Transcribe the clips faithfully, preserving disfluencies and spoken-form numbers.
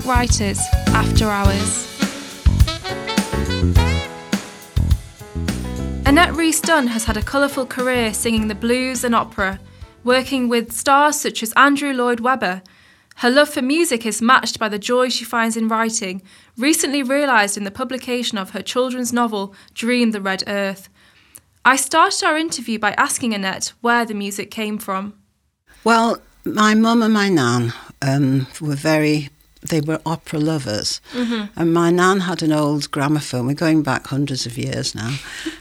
Writers, After Hours. Annette Reese Dunn has had a colourful career singing the blues and opera, working with stars such as Andrew Lloyd Webber. Her love for music is matched by the joy she finds in writing, recently realised in the publication of her children's novel, Dream the Red Earth. I started our interview by asking Annette where the music came from. Well, my mum and my nan um, were very, they were opera lovers. Mm-hmm. And my nan had an old gramophone. We're going back hundreds of years now.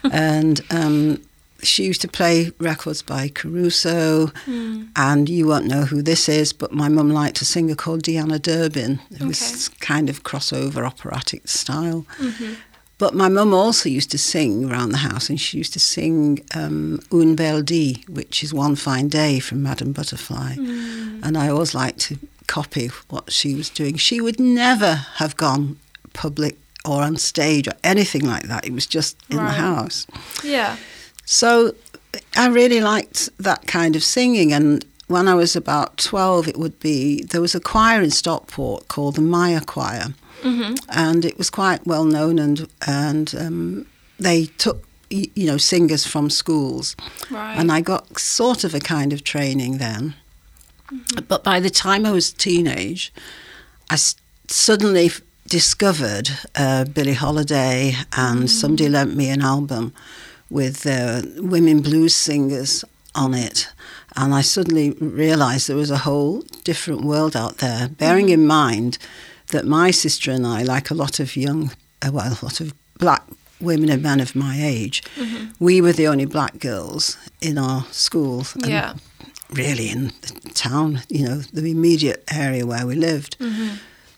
and um, she used to play records by Caruso. Mm. And you won't know who this is, but my mum liked a singer called Deanna Durbin. It okay. was kind of crossover operatic style. Mm-hmm. But my mum also used to sing around the house, and she used to sing um, Une Belle Dee, which is One Fine Day from Madame Butterfly. Mm. And I always liked to copy what she was doing. She would never have gone public or on stage or anything like that. It was just in right. the house. Yeah. So I really liked that kind of singing. And when I was about twelve, it would be, there was a choir in Stockport called the Maya Choir. Mm-hmm. And it was quite well known, and and um, they took you know singers from schools, right. and I got sort of a kind of training then. Mm-hmm. But by the time I was teenage, I s- suddenly f- discovered uh, Billie Holiday, and mm-hmm. somebody lent me an album with uh, women blues singers on it. And I suddenly realised there was a whole different world out there, bearing mm-hmm. in mind that my sister and I, like a lot of young, uh, well, a lot of black women and men of my age, mm-hmm. we were the only black girls in our school. And yeah. really in the town, you know, the immediate area where we lived. Mm-hmm.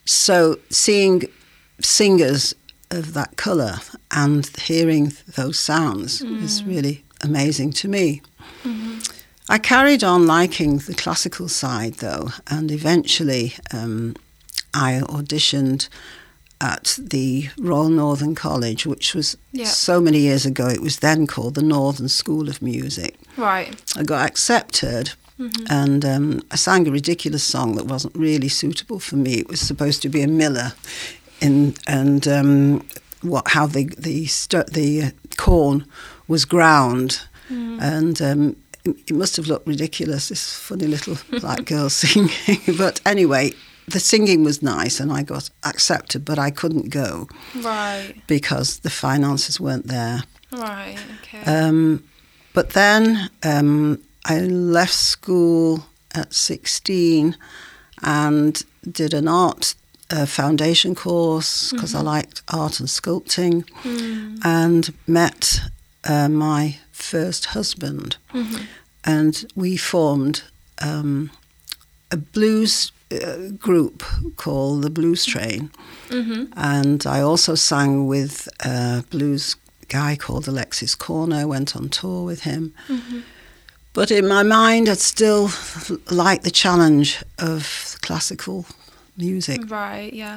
So seeing singers of that colour and hearing those sounds mm. was really amazing to me. Mm-hmm. I carried on liking the classical side, though, and eventually Um, I auditioned at the Royal Northern College, which was yep. so many years ago. It was then called the Northern School of Music. Right. I got accepted, mm-hmm. and um, I sang a ridiculous song that wasn't really suitable for me. It was supposed to be a Miller, in and um, what how the the st- the uh, corn was ground, mm. and um, it must have looked ridiculous. This funny little black girl singing, but anyway. The singing was nice and I got accepted, but I couldn't go. Right. Because the finances weren't there. Right, okay. Um, but then um, I left school at sixteen and did an art uh, foundation course because mm-hmm. I liked art and sculpting mm. and met uh, my first husband. Mm-hmm. And we formed um, a blues Uh, group called the Blues Train, mm-hmm. and I also sang with a blues guy called Alexis Corner. Went on tour with him, mm-hmm. but in my mind I'd still like the challenge of classical music. Right, yeah.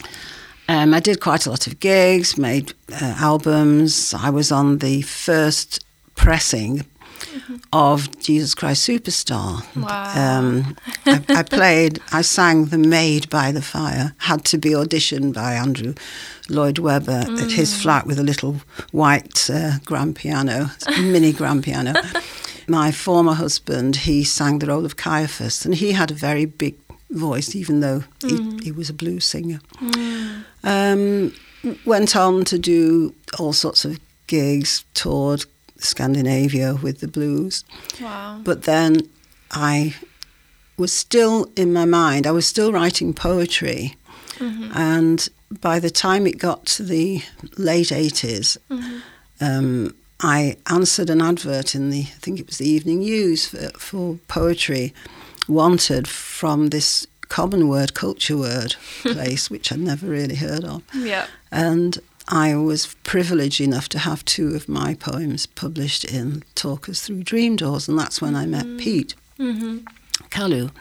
Um, I did quite a lot of gigs, made uh, albums. I was on the first pressing Mm-hmm. of Jesus Christ Superstar. Wow. Um, I, I played, I sang The Maid by the Fire, had to be auditioned by Andrew Lloyd Webber mm. at his flat with a little white uh, grand piano, mini grand piano. My former husband, he sang the role of Caiaphas, and he had a very big voice, even though mm. he, he was a blues singer. Mm. Um, went on to do all sorts of gigs, toured Scandinavia with the blues. Wow. But then I was still in my mind, I was still writing poetry. Mm-hmm. And by the time it got to the late eighties, mm-hmm. um, I answered an advert in the, I think it was the Evening News for, for poetry, wanted from this common word, culture word place, which I'd never really heard of. Yeah. And I was privileged enough to have two of my poems published in Talkers Through Dream Doors, and that's when I met mm. Pete mm-hmm. Kalu.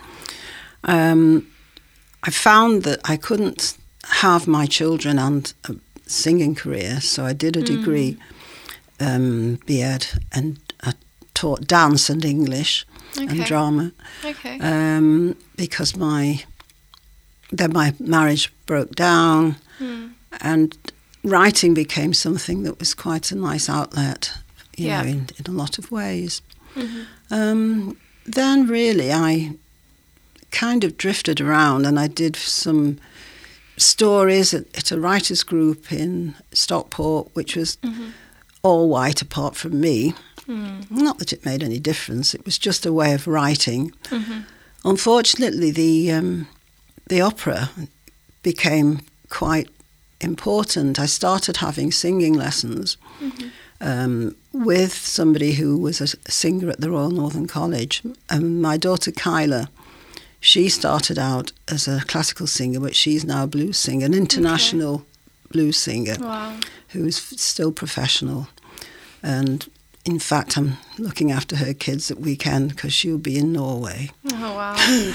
Um, I found that I couldn't have my children and a singing career, so I did a degree, mm. um, B Ed, and I taught dance and English okay. and drama. Okay. Um, because my then my marriage broke down, mm. and writing became something that was quite a nice outlet, you yeah. know, in, in a lot of ways. Mm-hmm. Um, then really I kind of drifted around, and I did some stories at, at a writers' group in Stockport, which was mm-hmm. all white apart from me. Mm. Not that it made any difference. It was just a way of writing. Mm-hmm. Unfortunately, the um, the opera became quite important. I started having singing lessons mm-hmm. um, with somebody who was a singer at the Royal Northern College. And my daughter Kyla, she started out as a classical singer, but she's now a blues singer, an international okay. blues singer, wow. who's still professional. And in fact, I'm looking after her kids at weekend because she'll be in Norway. Oh, wow.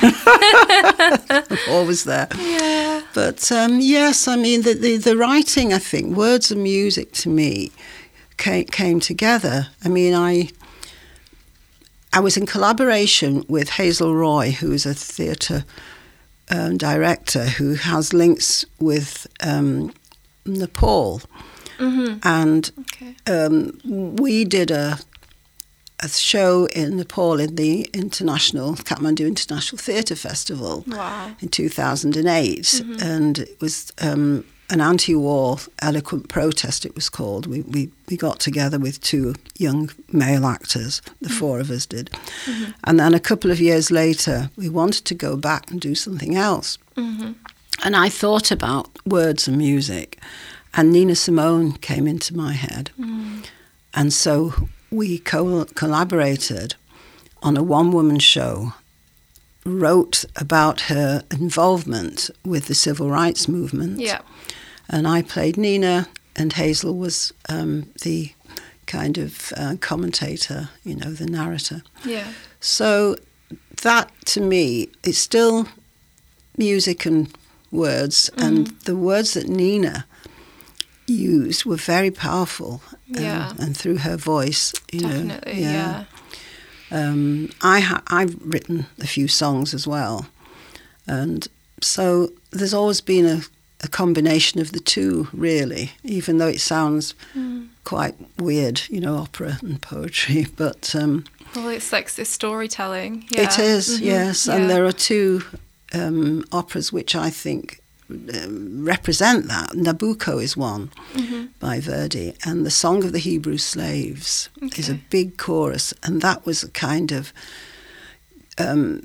I'm always there. Yeah. But um, yes, I mean, the, the, the writing, I think, words and music to me came, came together. I mean, I I was in collaboration with Hazel Roy, who is a theatre um, director who has links with um, Nepal. Mm-hmm. And okay. um, we did a a show in Nepal in the International Kathmandu International Theatre Festival wow. in two thousand eight, mm-hmm. and it was um, an anti-war eloquent protest. It was called. We we we got together with two young male actors. The mm-hmm. four of us did, mm-hmm. and then a couple of years later, we wanted to go back and do something else. Mm-hmm. And I thought about words and music. And Nina Simone came into my head. Mm. And so we co- collaborated on a one-woman show, wrote about her involvement with the civil rights movement. Yeah. And I played Nina, and Hazel was um, the kind of uh, commentator, you know, the narrator. Yeah. So that, to me, is still music and words. Mm-hmm. And the words that Nina used were very powerful, yeah. um, and through her voice, you Definitely, know, yeah. yeah. Um, I ha- I've written a few songs as well, and so there's always been a, a combination of the two, really. Even though it sounds mm. quite weird, you know, opera and poetry, but um, well, it's like this storytelling. Yeah. It is, mm-hmm. yes, yeah. and there are two um, operas which I think Um, represent that. Nabucco is one mm-hmm. by Verdi, and the Song of the Hebrew Slaves okay. is a big chorus, and that was a kind of um,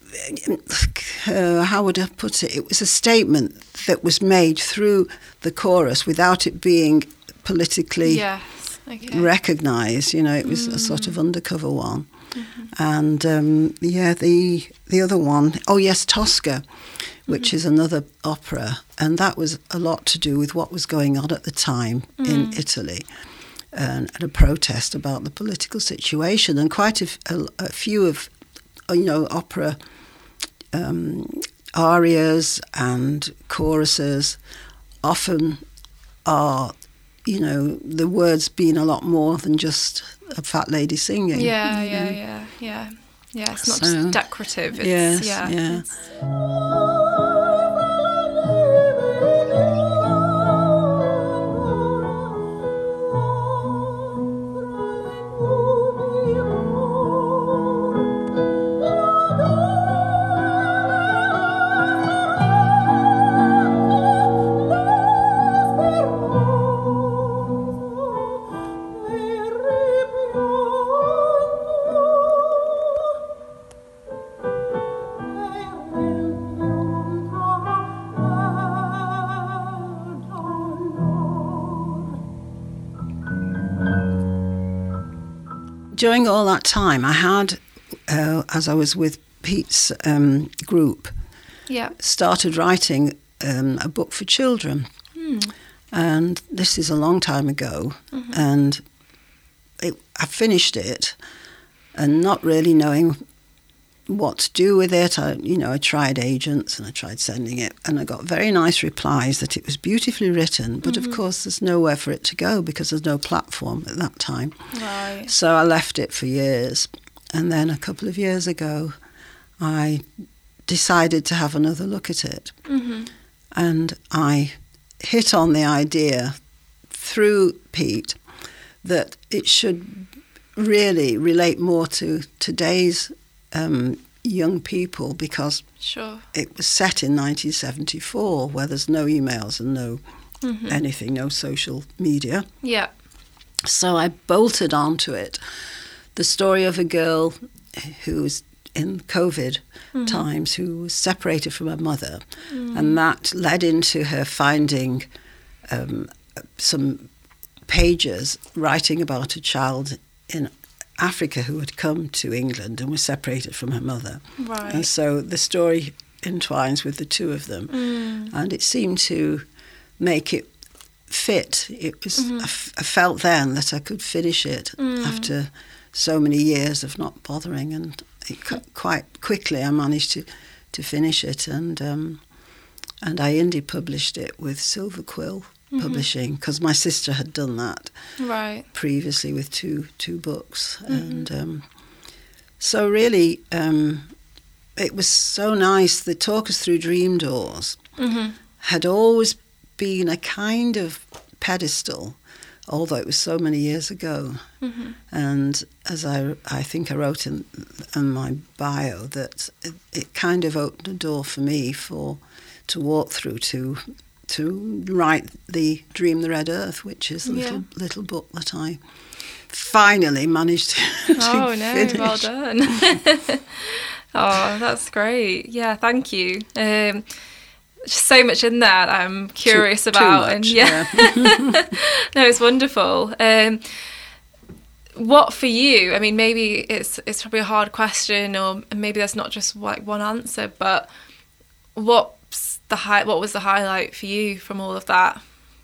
uh, how would I put it? It was a statement that was made through the chorus without it being politically yes. okay. recognised. You know, it was mm. a sort of undercover one. Mm-hmm. And um, yeah, the the other one, oh yes, Tosca, which mm-hmm. is another opera, and that was a lot to do with what was going on at the time mm. in Italy, and, and a protest about the political situation, and quite a, a, a few of, you know, opera um, arias and choruses often are, you know, the words being a lot more than just a fat lady singing. Yeah, you yeah, know? yeah, yeah. Yeah, it's not So, just decorative. It's, yes, yeah. yeah. It's, During all that time, I had, uh, as I was with Pete's um, group, yeah. started writing um, a book for children. Mm. And this is a long time ago. Mm-hmm. And it, I finished it and not really knowing what to do with it. I, you know, I tried agents and I tried sending it, and I got very nice replies that it was beautifully written, but mm-hmm. of course there's nowhere for it to go because there's no platform at that time. Right. So I left it for years, and then a couple of years ago I decided to have another look at it. Mm-hmm. And I hit on the idea through Pete that it should really relate more to today's um, young people, because sure. it was set in nineteen seventy-four, where there's no emails and no mm-hmm. anything, no social media. Yeah. So I bolted onto it the story of a girl who was in COVID mm-hmm. times, who was separated from her mother, mm. and that led into her finding um, some pages writing about a child in Africa who had come to England and was separated from her mother. Right. And so the story entwines with the two of them. Mm. And it seemed to make it fit. It was. Mm-hmm. I, f- I felt then that I could finish it mm. after so many years of not bothering, and it cu- quite quickly I managed to, to finish it, and um, and I indie published it with Silver Quill mm-hmm. Publishing, because my sister had done that right. previously with two two books, mm-hmm. and um, so really um, it was so nice. The Talk Us Through Dream Doors mm-hmm. had always been a kind of pedestal, although it was so many years ago. Mm-hmm. And as I, I think I wrote in, in my bio, that it, it kind of opened a door for me for to walk through to to write the Dream the Red Earth, which is a little yeah. little book that I finally managed to, to oh no, finish. well done. Oh, that's great. Yeah, thank you. Um, just so much in there that I'm curious too, about, too much, and yeah, yeah. No, it's wonderful. Um, what for you? I mean, maybe it's it's probably a hard question, or maybe there's not just like one answer. But what's the high? What was the highlight for you from all of that?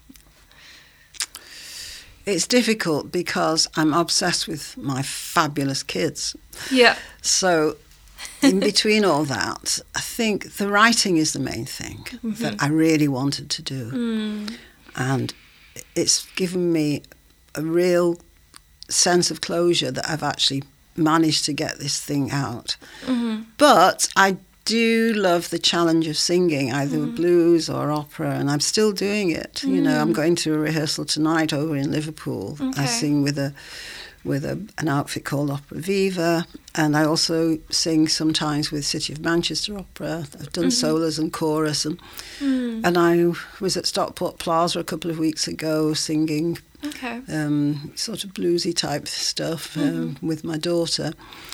It's difficult because I'm obsessed with my fabulous kids. Yeah. So in between all that, I think the writing is the main thing mm-hmm. that I really wanted to do. Mm. And it's given me a real sense of closure that I've actually managed to get this thing out. Mm-hmm. But I do love the challenge of singing, either mm. blues or opera, and I'm still doing it. Mm. You know, I'm going to a rehearsal tonight over in Liverpool. Okay. I sing with a with a, an outfit called Opera Viva, and I also sing sometimes with City of Manchester Opera. I've done mm-hmm. solos and chorus, and mm. and I was at Stockport Plaza a couple of weeks ago singing okay. um, sort of bluesy type stuff mm-hmm. um, with my daughter.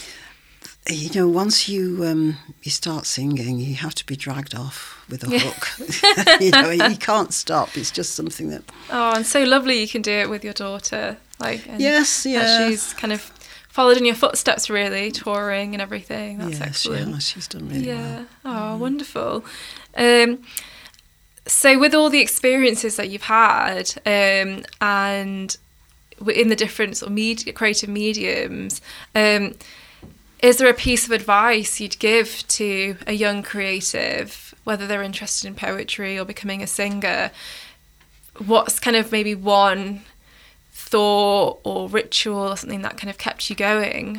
You know, once you um, you start singing, you have to be dragged off with a yeah. hook. You know, you can't stop. It's just something that... Oh, and so lovely you can do it with your daughter. Like, and yes, yeah. she's kind of followed in your footsteps, really, touring and everything. That's yes, excellent. Yeah, she's done really yeah. well. Oh, mm. wonderful. Um, so with all the experiences that you've had um, and in the different sort of media, creative mediums, um, is there a piece of advice you'd give to a young creative, whether they're interested in poetry or becoming a singer? What's kind of maybe one thought or ritual or something that kind of kept you going?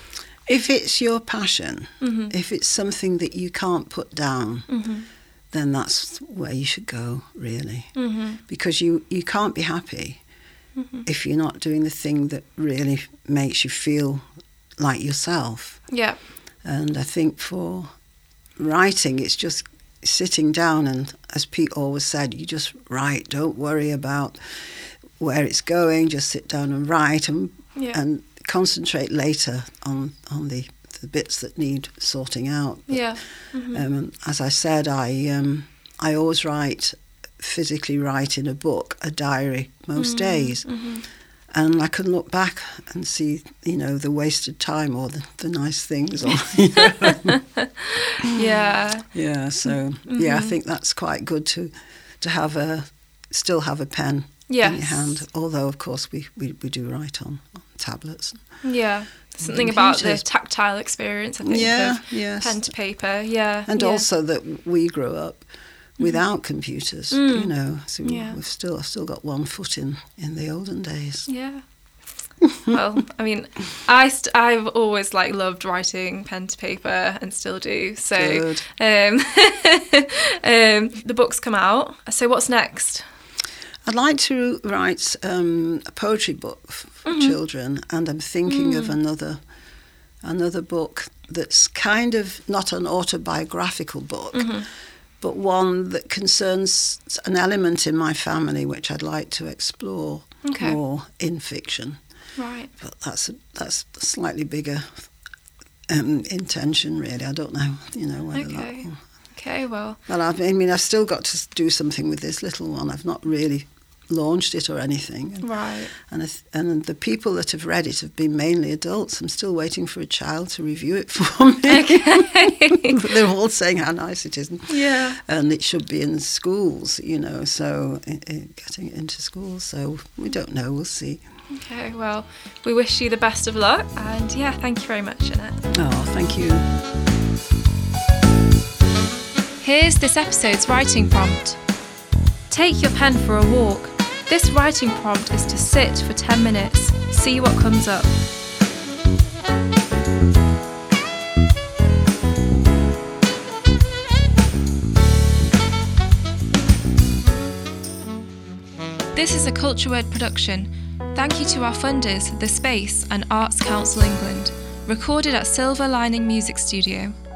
If it's your passion, mm-hmm. if it's something that you can't put down, mm-hmm. then that's where you should go, really. Mm-hmm. Because you, you can't be happy mm-hmm. if you're not doing the thing that really makes you feel like yourself. Yeah. And I think for writing, it's just sitting down and, as Pete always said, you just write. Don't worry about where it's going. Just sit down and write and yeah. and concentrate later on on the, the bits that need sorting out. But, yeah. Mm-hmm. um, as I said, I um, I always write, physically write in a book, a diary most mm-hmm. days. Mm-hmm. And I can look back and see, you know, the wasted time or the, the nice things. Or, you know. yeah. Yeah, so, mm-hmm. yeah, I think that's quite good to to have a, still have a pen yes. in your hand. Although, of course, we, we, we do write on, on tablets. Yeah. Something about the tactile experience, I think, yeah, of yes. pen to paper. Yeah. And yeah. also that we grew up without computers, mm. you know, so yeah. we've still I've still got one foot in, in the olden days. Yeah. Well, I mean, I st- I've always like loved writing pen to paper and still do. So um, um, the book's come out. So what's next? I'd like to write um, a poetry book for mm-hmm. children, and I'm thinking mm. of another another book that's kind of not an autobiographical book, mm-hmm. but one that concerns an element in my family which I'd like to explore okay. more in fiction. Right. But that's a, that's a slightly bigger um, intention, really. I don't know, you know, whether okay. that... Okay, well... Well, I mean, I've still got to do something with this little one. I've not really launched it or anything. And, right. And, th- and the people that have read it have been mainly adults. I'm still waiting for a child to review it for me. Okay. They're all saying how nice it is. Yeah. And it should be in schools, you know, so it, it, getting it into schools. So we don't know. We'll see. Okay, well, we wish you the best of luck. And yeah, thank you very much, Jeanette. Oh, thank you. Here's this episode's writing prompt. Take your pen for a walk. This writing prompt is to sit for ten minutes, see what comes up. This is a Culture Word production. Thank you to our funders, The Space and Arts Council England. Recorded at Silver Lining Music Studio.